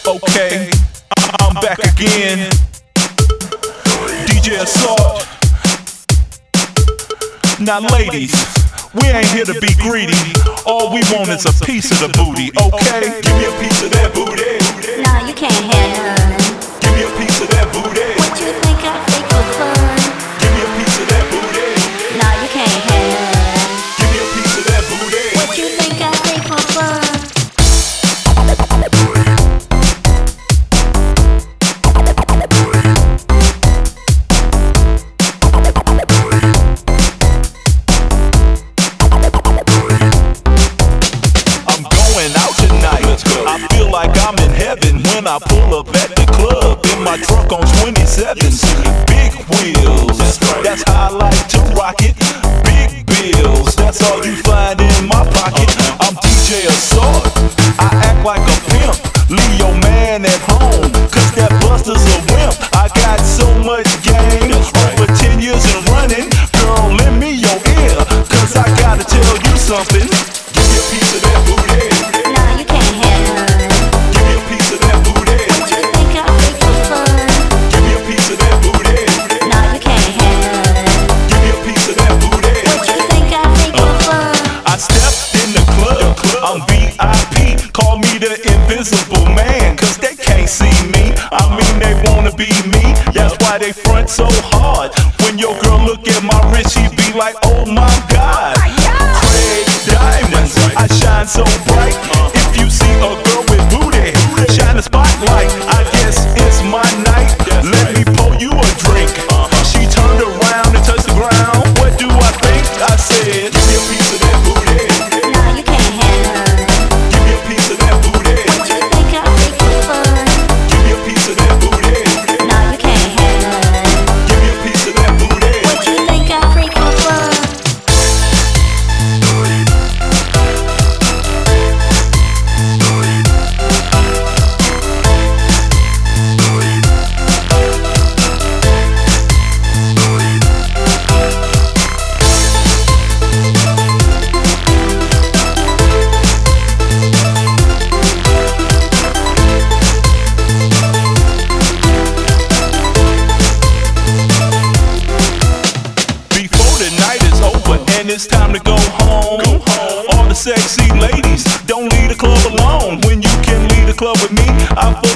Okay, I'm back again. DJ Assault. Now ladies, we ain't here to be greedy. All we want is a piece of the booty, okay? Give me a piece of that booty. Nah, you can't have none. Give me a piece of that booty. What you think I fake for fun? Give me a piece of that booty. Nah, you can't have none. Give me a piece of that booty. What you think I fake for fun? I feel like I'm in heaven when I pull up at the club in my truck on 27s. Big wheels, that's how I like to rock it. Big bills, that's all you find in my pocket. I'm DJ Assault, I act like a pimp. Leave your man at home, cause that Buster's a wimp. I got so much game, over 10 years and running. Girl, lend me your ear, cause I gotta tell you something. Give me a piece of that booty. Nah, you can't have none. Give me a piece of that booty. What you think I fake for fun? Give me a piece of that booty. Nah, you can't have none. Give me a piece of that booty. What you think I fake for fun? I stepped in the club, I'm VIP. Call me the invisible man, cause they can't see me. I mean they wanna be me, that's why they front so hard. When your girl look at my wrist, she be like, oh my God. Craig Diamonds, I shine so bright. If you see a girl with booty, shine a spotlight. I guess it's my night, let me pour you a drink. She turned around and touched the ground. What do I think? I said, give me a piece of that booty. Nah, you can't have none. Give me a piece of that booty. What you think I fake for fun? Give me a piece of that booty. Nah, you can't have none. Give me a piece of that booty. What you think I fake for fun? And it's time to go home. All the sexy ladies, don't leave the club alone. When you can leave the club with me, I